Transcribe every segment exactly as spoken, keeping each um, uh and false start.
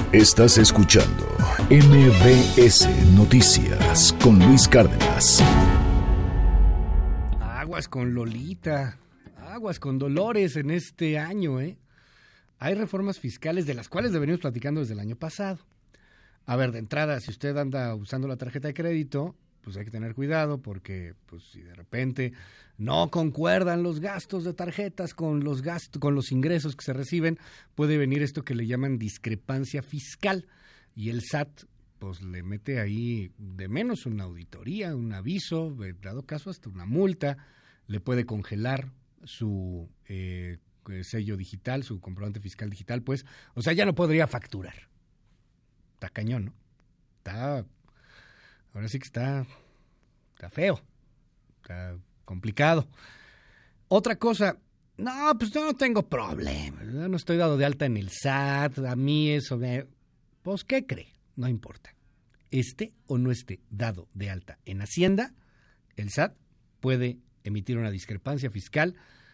Estás escuchando M B S Noticias con Luis Cárdenas. Aguas con Lolita, aguas con Dolores en este año, ¿eh? Hay reformas fiscales de las cuales deberíamos platicando desde el año pasado. A ver, de entrada, si usted anda usando la tarjeta de crédito, pues hay que tener cuidado porque pues si de repente no concuerdan los gastos de tarjetas con los gastos, con los ingresos que se reciben, puede venir esto que le llaman discrepancia fiscal y el S A T pues le mete ahí de menos una auditoría, un aviso, en dado caso hasta una multa, le puede congelar su eh, sello digital, su comprobante fiscal digital, pues, o sea, ya no podría facturar. Está cañón, ¿no? Está, ahora sí que está, está feo, está complicado. Otra cosa, no, pues yo no tengo problema, yo no estoy dado de alta en el S A T, a mí eso me... Pues, ¿qué cree? No importa. Esté o no esté dado de alta en Hacienda, el S A T puede emitir una discrepancia fiscal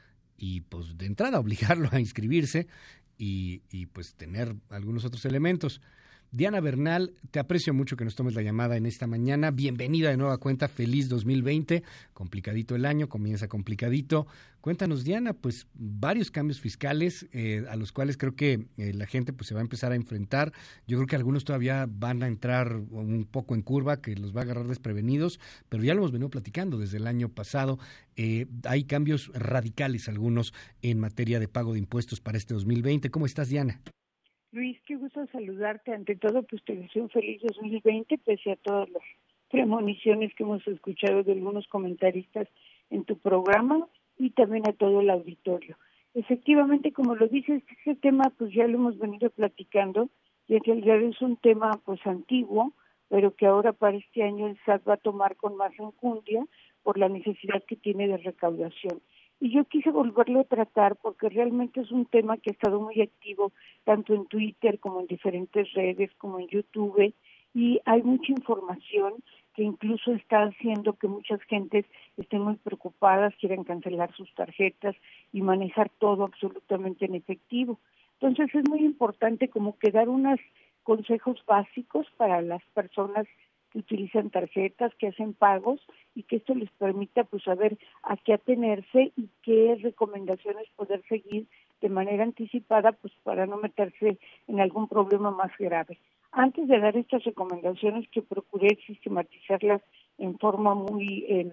y pues de entrada obligarlo a inscribirse y, y pues tener algunos otros elementos. Diana Bernal, te aprecio mucho que nos tomes la llamada en esta mañana. Bienvenida de nueva cuenta, feliz dos mil veinte. Complicadito el año, comienza complicadito. Cuéntanos, Diana, pues varios cambios fiscales eh, a los cuales creo que eh, la gente pues se va a empezar a enfrentar. Yo creo que algunos todavía van a entrar un poco en curva, que los va a agarrar desprevenidos, pero ya lo hemos venido platicando desde el año pasado. Eh, hay cambios radicales algunos en materia de pago de impuestos para este dos mil veinte. ¿Cómo estás, Diana? Luis, qué gusto saludarte. Ante todo, pues te deseo un feliz dos mil veinte, pese a todas las premoniciones que hemos escuchado de algunos comentaristas en tu programa y también a todo el auditorio. Efectivamente, como lo dices, este tema pues ya lo hemos venido platicando y en realidad es un tema pues antiguo, pero que ahora para este año el S A T va a tomar con más enjundia por la necesidad que tiene de recaudación. Y yo quise volverlo a tratar porque realmente es un tema que ha estado muy activo tanto en Twitter como en diferentes redes, como en YouTube, y hay mucha información que incluso está haciendo que muchas gentes estén muy preocupadas, quieran cancelar sus tarjetas y manejar todo absolutamente en efectivo. Entonces es muy importante como que dar unos consejos básicos para las personas que utilizan tarjetas, que hacen pagos y que esto les permita pues saber a qué atenerse y qué recomendaciones poder seguir de manera anticipada pues para no meterse en algún problema más grave. Antes de dar estas recomendaciones que procuré sistematizarlas en forma muy eh,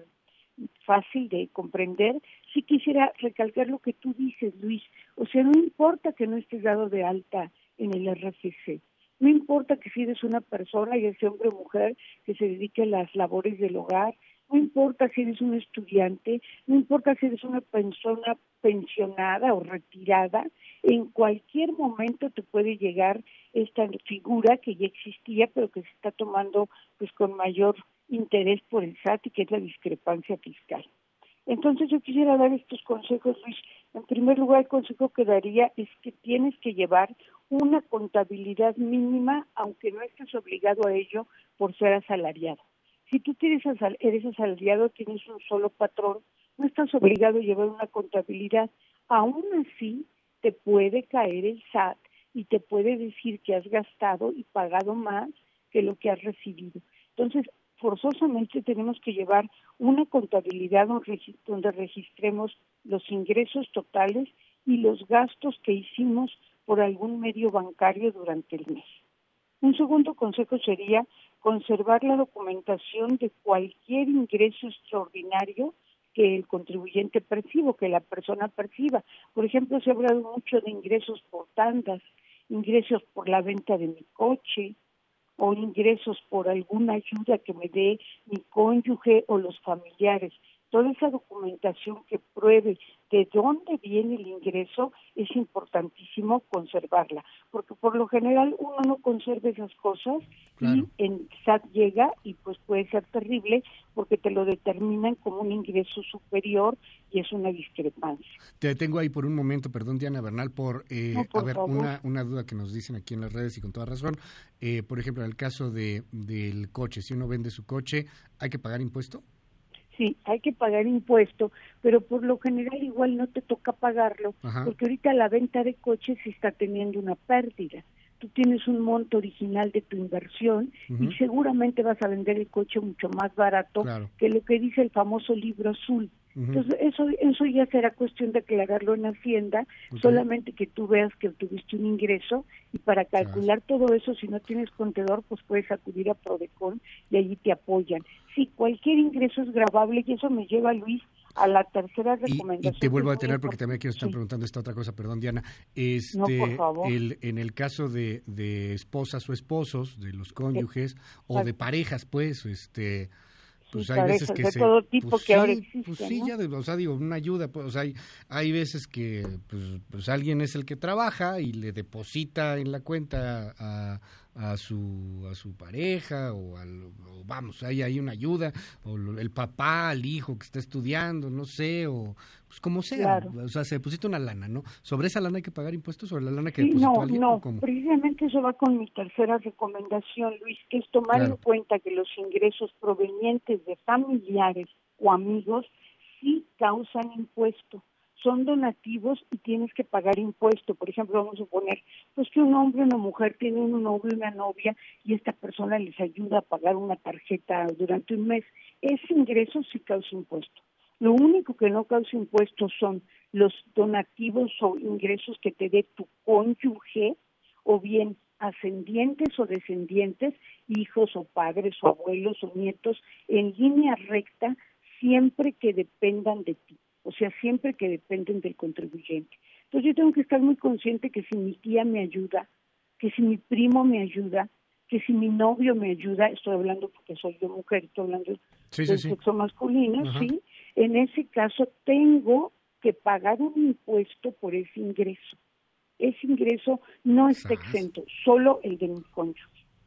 fácil de comprender, sí quisiera recalcar lo que tú dices, Luis. O sea, no importa que no estés dado de alta en el R F C. No importa que si eres una persona, ya sea hombre o mujer, que se dedique a las labores del hogar, no importa si eres un estudiante, no importa si eres una persona pensionada o retirada, en cualquier momento te puede llegar esta figura que ya existía, pero que se está tomando pues con mayor interés por el S A T, y que es la discrepancia fiscal. Entonces yo quisiera dar estos consejos, Luis. En primer lugar, el consejo que daría es que tienes que llevar una contabilidad mínima, aunque no estés obligado a ello por ser asalariado. Si tú tienes asal- eres asalariado, tienes un solo patrón, no estás obligado a llevar una contabilidad. Aún así, te puede caer el S A T y te puede decir que has gastado y pagado más que lo que has recibido. Entonces, forzosamente tenemos que llevar una contabilidad donde registremos los ingresos totales y los gastos que hicimos por algún medio bancario durante el mes. Un segundo consejo sería conservar la documentación de cualquier ingreso extraordinario que el contribuyente perciba, que la persona perciba. Por ejemplo, se ha hablado mucho de ingresos por tandas, ingresos por la venta de mi coche, o ingresos por alguna ayuda que me dé mi cónyuge o los familiares. Toda esa documentación que pruebe de dónde viene el ingreso es importantísimo conservarla, porque por lo general uno no conserva esas cosas. Claro. Y en S A T llega y pues puede ser terrible porque te lo determinan como un ingreso superior y es una discrepancia. Te detengo ahí por un momento, perdón, Diana Bernal, por, eh, no, por a ver, favor. una, una duda que nos dicen aquí en las redes y con toda razón. Eh, por ejemplo, en el caso de del coche, si uno vende su coche, ¿hay que pagar impuesto? Sí, hay que pagar impuesto, pero por lo general igual no te toca pagarlo, Ajá. porque ahorita la venta de coches se está teniendo una pérdida. tú tienes un monto original de tu inversión uh-huh. y seguramente vas a vender el coche mucho más barato claro. que lo que dice el famoso libro azul. Uh-huh. Entonces, eso eso ya será cuestión de aclararlo en Hacienda, okay. solamente que tú veas que tuviste un ingreso, y para calcular claro. todo eso, si no tienes contador, pues puedes acudir a Prodecon y allí te apoyan. Sí, cualquier ingreso es gravable, y eso me lleva, Luis, a la tercera recomendación. Y, y te vuelvo a detener porque también aquí nos están sí. preguntando esta otra cosa, perdón, Diana. Este, no, por favor. El, en el caso de, de esposas o esposos, de los cónyuges, sí. o de parejas, pues, este... Pues sí, hay veces que de se, todo tipo pues que sí, ahora existe, pues sí, ¿no? ya, de, o sea, digo, una ayuda, pues, o sea, hay, hay veces que, pues, pues alguien es el que trabaja y le deposita en la cuenta a, a su a su pareja, o, al, o vamos, hay ahí una ayuda, o lo, el papá al hijo que está estudiando, no sé, o pues como sea, claro. o sea, se deposita una lana, ¿no? ¿Sobre esa lana hay que pagar impuestos, sobre la lana que sí, depositó no, alguien? No, ¿o cómo? Precisamente eso va con mi tercera recomendación, Luis, que es tomar claro. en cuenta que los ingresos provenientes de familiares o amigos sí causan impuesto. Son donativos y tienes que pagar impuesto. Por ejemplo, vamos a suponer pues que un hombre o una mujer tienen un novio y una novia y esta persona les ayuda a pagar una tarjeta durante un mes. Ese ingreso sí causa impuesto. Lo único que no causa impuestos son los donativos o ingresos que te dé tu cónyuge, o bien ascendientes o descendientes, hijos o padres o abuelos o nietos, en línea recta, siempre que dependan de ti. O sea, siempre que dependen del contribuyente. Entonces yo tengo que estar muy consciente que si mi tía me ayuda, que si mi primo me ayuda, que si mi novio me ayuda, estoy hablando porque soy yo mujer, estoy hablando sí, del sí, sexo sí. masculino, Ajá. ¿sí? En ese caso tengo que pagar un impuesto por ese ingreso. Ese ingreso no está exento, solo el de mi cónyuge.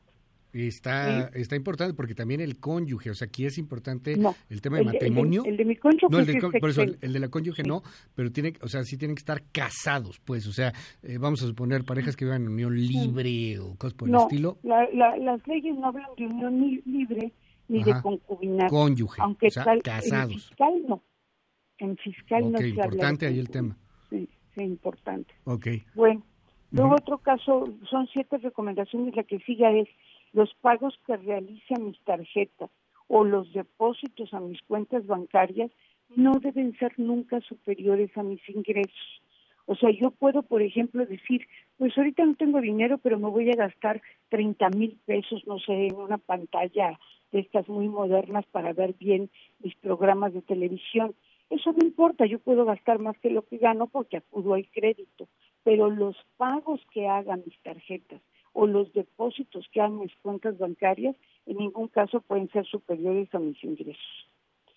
Está, ¿Sí? está importante porque también el cónyuge, o sea, aquí es importante no, el tema de el de, matrimonio. El de, el de mi cónyuge no, el de, sí por eso, el, el de la cónyuge sí. no, pero tiene, o sea, sí tienen que estar casados, pues, o sea, eh, vamos a suponer parejas que vivan en unión libre sí. o cosas por no, el estilo. La, la, las leyes no hablan de unión ni, libre ni Ajá. de concubinato. Cónyuge, aunque o sea, tal, casados. En fiscal no, en fiscal okay, no se importante habla de ahí el tema. Sí, sí, importante. Ok. Bueno, luego uh-huh. otro caso, son siete recomendaciones, la que siga es los pagos que realice a mis tarjetas o los depósitos a mis cuentas bancarias no deben ser nunca superiores a mis ingresos. O sea, yo puedo, por ejemplo, decir, pues ahorita no tengo dinero, pero me voy a gastar treinta mil pesos, no sé, en una pantalla de estas muy modernas para ver bien mis programas de televisión. Eso no importa, yo puedo gastar más que lo que gano porque acudo al crédito, pero los pagos que hagan mis tarjetas o los depósitos que hagan mis cuentas bancarias en ningún caso pueden ser superiores a mis ingresos.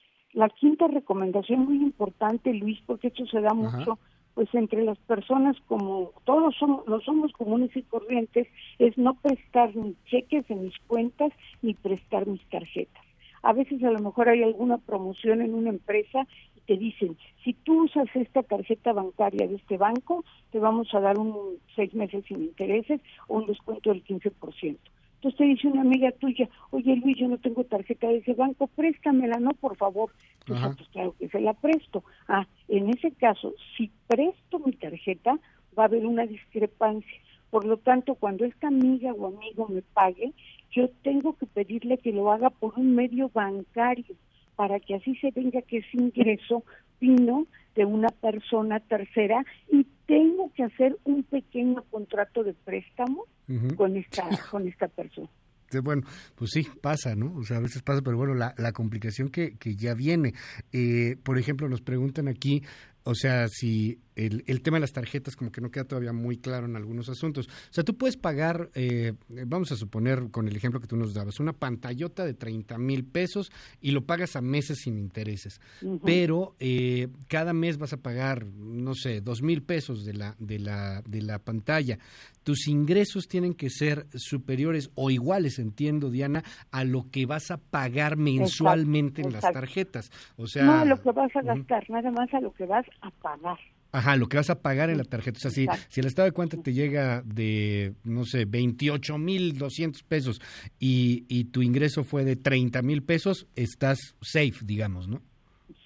La quinta recomendación, muy importante, Luis, porque esto se da Ajá. mucho, pues entre las personas, como todos somos, los somos comunes y corrientes, es no prestar ni cheques en mis cuentas ni prestar mis tarjetas. A veces a lo mejor hay alguna promoción en una empresa y te dicen, si tú usas esta tarjeta bancaria de este banco, te vamos a dar un seis meses sin intereses o un descuento del quince por ciento. Entonces te dice una amiga tuya, oye Luis, yo no tengo tarjeta de ese banco, préstamela, no, por favor. Entonces, pues claro que se la presto. Ah, en ese caso, si presto mi tarjeta, va a haber una discrepancia. Por lo tanto, cuando esta amiga o amigo me pague, yo tengo que pedirle que lo haga por un medio bancario, para que así se venga que ese ingreso vino de una persona tercera y tengo que hacer un pequeño contrato de préstamo uh-huh. con esta con esta persona. Bueno, pues sí, pasa, ¿no? O sea, a veces pasa, pero bueno, la, la complicación que, que ya viene. Eh, por ejemplo, nos preguntan aquí, o sea, si el, el tema de las tarjetas como que no queda todavía muy claro en algunos asuntos. O sea, tú puedes pagar, eh, vamos a suponer con el ejemplo que tú nos dabas, una pantallota de treinta mil pesos y lo pagas a meses sin intereses. Uh-huh. Pero eh, cada mes vas a pagar, no sé, dos mil pesos de la, de la, de la pantalla. Tus ingresos tienen que ser superiores o iguales, entiendo, Diana, a lo que vas a pagar mensualmente exacto, en exacto. las tarjetas. O sea, no a lo que vas a gastar, uh-huh. nada más a lo que vas a pagar. Ajá, lo que vas a pagar en la tarjeta. O sea, si, si el estado de cuenta te llega de, no sé, veintiocho mil doscientos pesos y, y tu ingreso fue de treinta mil pesos, estás safe, digamos, ¿no? Sí,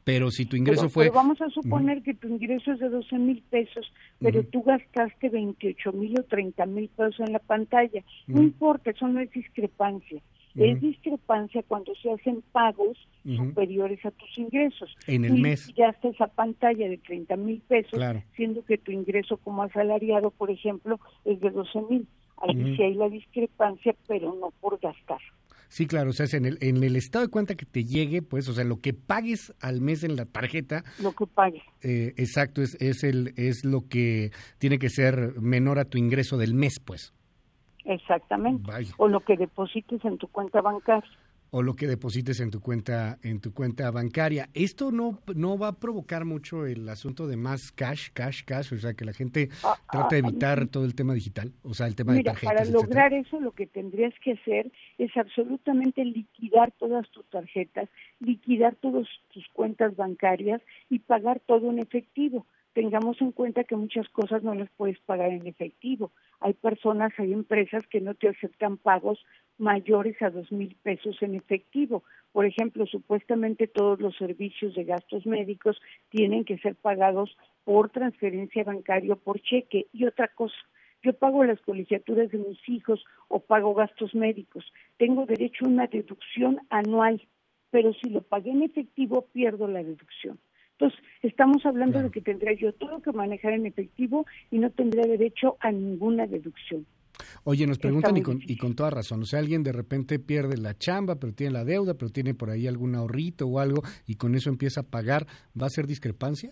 Pero si tu ingreso pero, fue... Pero vamos a suponer uh-huh. que tu ingreso es de doce mil pesos, pero uh-huh. tú gastaste veintiocho mil o treinta mil pesos en la pantalla. Uh-huh. No importa, eso no es discrepancia. Uh-huh. Es discrepancia cuando se hacen pagos uh-huh. superiores a tus ingresos. En el tú mes. Ya hasta esa pantalla de treinta mil pesos, claro. siendo que tu ingreso como asalariado, por ejemplo, es de doce mil. Ahí uh-huh. sí hay la discrepancia, pero no por gastar. Sí, claro, o sea, es en el, en el estado de cuenta que te llegue, pues, o sea, lo que pagues al mes en la tarjeta. Lo que pagues. Eh, exacto, es, es, el, es lo que tiene que ser menor a tu ingreso del mes, pues. Exactamente. Vaya. O lo que deposites en tu cuenta bancaria. O lo que deposites en tu cuenta en tu cuenta bancaria. Esto no no va a provocar mucho el asunto de más cash, cash, cash, o sea, que la gente ah, trata de evitar ah, todo el tema digital, o sea, el tema mira, de tarjetas, para lograr etcétera. Eso lo que tendrías que hacer es absolutamente liquidar todas tus tarjetas, liquidar todas tus cuentas bancarias y pagar todo en efectivo. Tengamos en cuenta que muchas cosas no las puedes pagar en efectivo. Hay personas, hay empresas que no te aceptan pagos mayores a dos mil pesos en efectivo. Por ejemplo, supuestamente todos los servicios de gastos médicos tienen que ser pagados por transferencia bancaria o por cheque. Y otra cosa, yo pago las colegiaturas de mis hijos o pago gastos médicos. Tengo derecho a una deducción anual, pero si lo pagué en efectivo pierdo la deducción. Entonces, estamos hablando claro. de que tendría yo todo que manejar en efectivo y no tendría derecho a ninguna deducción. Oye, nos preguntan y con, y con toda razón, o sea, alguien de repente pierde la chamba, pero tiene la deuda, pero tiene por ahí algún ahorrito o algo y con eso empieza a pagar, ¿va a ser discrepancia?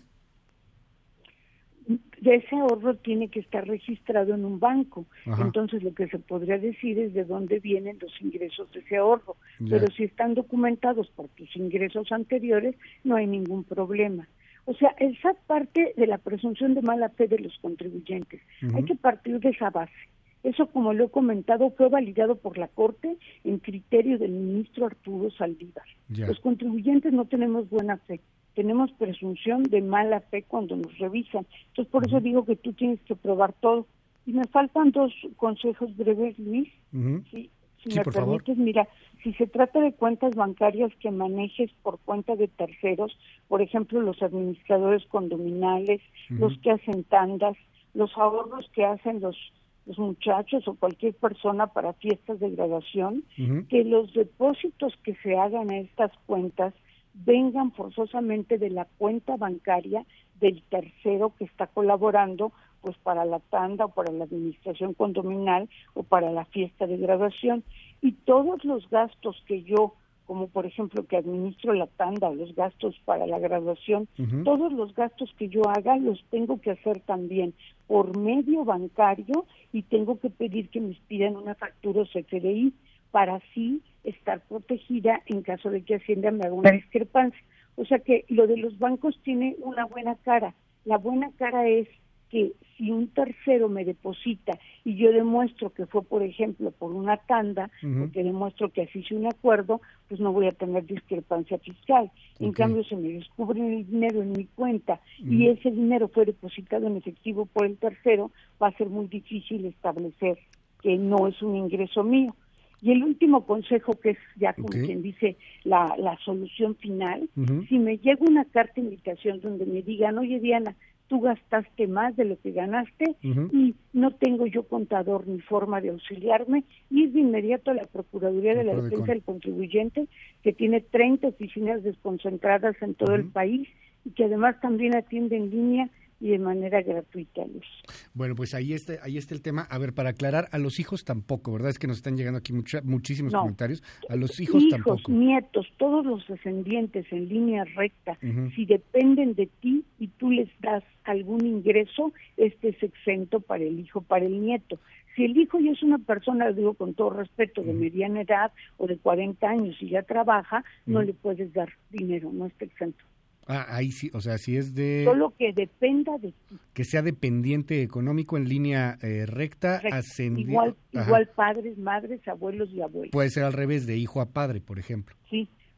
Ese ahorro tiene que estar registrado en un banco. Ajá. Entonces lo que se podría decir es de dónde vienen los ingresos de ese ahorro. Ya. Pero si están documentados por tus ingresos anteriores, no hay ningún problema. O sea, el S A T parte de la presunción de mala fe de los contribuyentes. Uh-huh. Hay que partir de esa base. Eso, como lo he comentado, fue validado por la Corte en criterio del ministro Arturo Saldívar. Ya. Los contribuyentes no tenemos buena fe. Tenemos presunción de mala fe cuando nos revisan. Entonces, por uh-huh. eso digo que tú tienes que probar todo. Y me faltan dos consejos breves, Luis. Uh-huh. Si, si sí, me por permites, favor. Mira, si se trata de cuentas bancarias que manejes por cuenta de terceros, por ejemplo, los administradores condominales, uh-huh. los que hacen tandas, los ahorros que hacen los, los muchachos o cualquier persona para fiestas de graduación, uh-huh. que los depósitos que se hagan a estas cuentas vengan forzosamente de la cuenta bancaria del tercero que está colaborando pues para la tanda o para la administración condominal o para la fiesta de graduación. Y todos los gastos que yo, como por ejemplo que administro la tanda o los gastos para la graduación, uh-huh. todos los gastos que yo haga los tengo que hacer también por medio bancario y tengo que pedir que me pidan una factura o C F D I para así estar protegida en caso de que Hacienda me haga una discrepancia. O sea que lo de los bancos tiene una buena cara. La buena cara es que si un tercero me deposita y yo demuestro que fue, por ejemplo, por una tanda, uh-huh. porque demuestro que así hice un acuerdo, pues no voy a tener discrepancia fiscal. Okay. En cambio, si me descubren el dinero en mi cuenta uh-huh. y ese dinero fue depositado en efectivo por el tercero, va a ser muy difícil establecer que no es un ingreso mío. Y el último consejo, que es ya como okay. quien dice la, la solución final, uh-huh. si me llega una carta de invitación donde me digan, oye Diana, tú gastaste más de lo que ganaste uh-huh. y no tengo yo contador ni forma de auxiliarme, y es de inmediato a la Procuraduría de la Defensa del Contribuyente, que tiene treinta oficinas desconcentradas en todo uh-huh. el país y que además también atiende en línea y de manera gratuita, Luis. Bueno, pues ahí está, ahí está el tema. A ver, para aclarar, a los hijos tampoco, ¿verdad? Es que nos están llegando aquí mucha, muchísimos no. comentarios. A los hijos, hijos tampoco. Nietos, todos los descendientes en línea recta, uh-huh. si dependen de ti y tú les das algún ingreso, este es exento para el hijo, para el nieto. Si el hijo ya es una persona, digo con todo respeto, de uh-huh. mediana edad o de cuarenta años y ya trabaja, uh-huh. no le puedes dar dinero, no está exento. Ah, ahí sí, o sea, si es de... Solo que dependa de ti. Que sea dependiente económico en línea eh, recta, recta. ascendiente. Igual, igual padres, madres, abuelos y abuelos. Puede ser al revés, de hijo a padre, por ejemplo. Sí,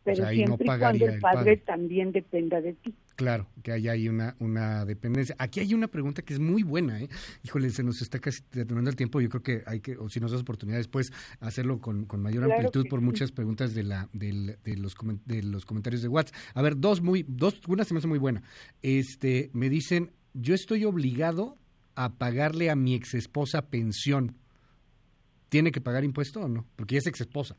pero o sea, siempre no y cuando el el padre, padre también dependa de ti. Claro, que haya ahí una, una dependencia. Aquí hay una pregunta que es muy buena, ¿eh? Híjole, se nos está casi terminando el tiempo. Yo creo que hay que, o si nos das oportunidad después, hacerlo con, con mayor Claro amplitud por sí. muchas preguntas de la del, de los de los comentarios de WhatsApp. A ver, dos muy, dos, una se me hace muy buena. Este, me dicen, yo estoy obligado a pagarle a mi exesposa pensión. ¿Tiene que pagar impuesto o no? Porque ella es exesposa.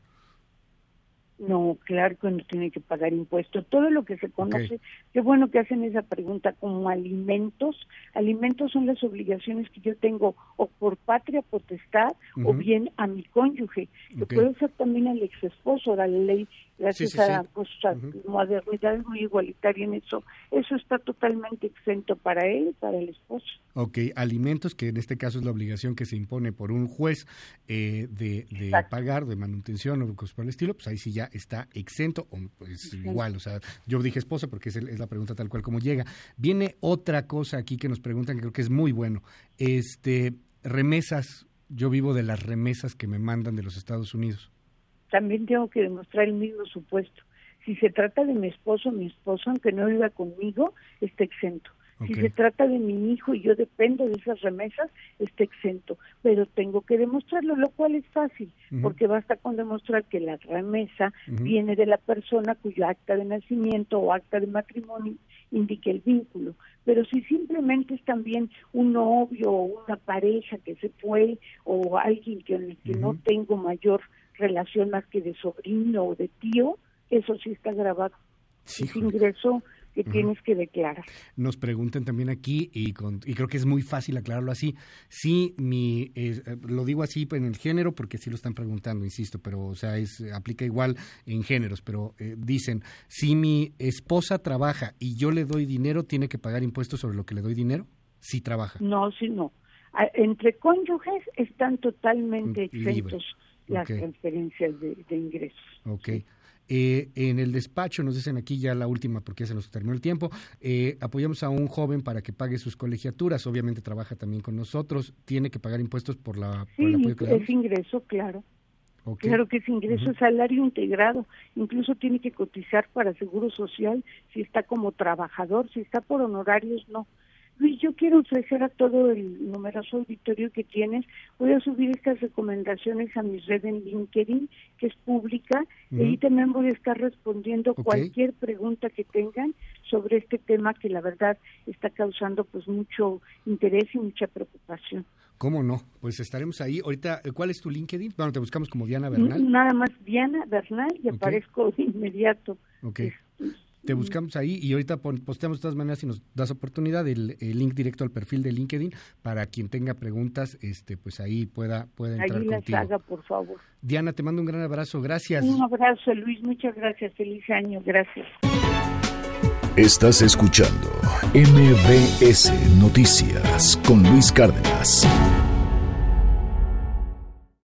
No, claro que no tiene que pagar impuestos. Todo lo que se conoce, Okay. qué bueno que hacen esa pregunta, como alimentos. Alimentos son las obligaciones que yo tengo o por patria potestad uh-huh. o bien a mi cónyuge. Que okay. puede ser también al ex esposo, la ley, gracias sí, sí, a, sí. Pues, a uh-huh. modernidad es muy igualitaria en eso. Eso está totalmente exento para él y para el esposo. Ok, alimentos, que en este caso es la obligación que se impone por un juez eh, de, de pagar, de manutención o cosas por el estilo, pues ahí sí ya está exento, o pues sí. igual, o sea, yo dije esposa porque es, el, es la pregunta tal cual como llega. Viene otra cosa aquí que nos preguntan, que creo que es muy bueno, este, remesas, yo vivo de las remesas que me mandan de los Estados Unidos. También tengo que demostrar el mismo supuesto. Si se trata de mi esposo, mi esposo, aunque no viva conmigo, está exento. Okay. Si se trata de mi hijo y yo dependo de esas remesas, está exento. Pero tengo que demostrarlo, lo cual es fácil, uh-huh. porque basta con demostrar que la remesa uh-huh. viene de la persona cuyo acta de nacimiento o acta de matrimonio indique el vínculo. Pero si simplemente es también un novio o una pareja que se fue o alguien que, que uh-huh. no tengo mayor relación más que de sobrino o de tío, eso sí está grabado. Sí, es ingreso que uh-huh. tienes que declarar. Nos preguntan también aquí, y, con, y creo que es muy fácil aclararlo así, si mi, eh, lo digo así en el género porque sí lo están preguntando, insisto, pero o sea, es aplica igual en géneros, pero eh, dicen, si mi esposa trabaja y yo le doy dinero, ¿tiene que pagar impuestos sobre lo que le doy dinero? Si trabaja. No, si no. Entre cónyuges están totalmente exentos Libre. las okay. transferencias de, de ingresos. Ok. ¿Sí? Eh, en el despacho nos dicen aquí ya la última porque ya se nos terminó el tiempo, eh, apoyamos a un joven para que pague sus colegiaturas, obviamente trabaja también con nosotros, ¿tiene que pagar impuestos por, la, sí, por el apoyo que le damos? Es ingreso, claro. Okay. Claro que es ingreso, uh-huh. salario integrado, incluso tiene que cotizar para seguro social si está como trabajador, si está por honorarios, no. Luis, yo quiero ofrecer a todo el numeroso auditorio que tienes, voy a subir estas recomendaciones a mi red en LinkedIn, que es pública, uh-huh. y ahí también voy a estar respondiendo okay. cualquier pregunta que tengan sobre este tema que la verdad está causando pues mucho interés y mucha preocupación. ¿Cómo no? Pues estaremos ahí. Ahorita, ¿cuál es tu LinkedIn? Bueno, te buscamos como Diana Bernal. Nada más Diana Bernal y okay. aparezco de inmediato. Ok. Es, Te buscamos ahí y ahorita posteamos de todas maneras, si nos das oportunidad, el, el link directo al perfil de LinkedIn para quien tenga preguntas, este pues ahí pueda, pueda entrar ahí contigo. Ahí las haga, por favor. Diana, te mando un gran abrazo, gracias. Un abrazo, Luis, muchas gracias, feliz año, gracias. Estás escuchando M B S Noticias con Luis Cárdenas.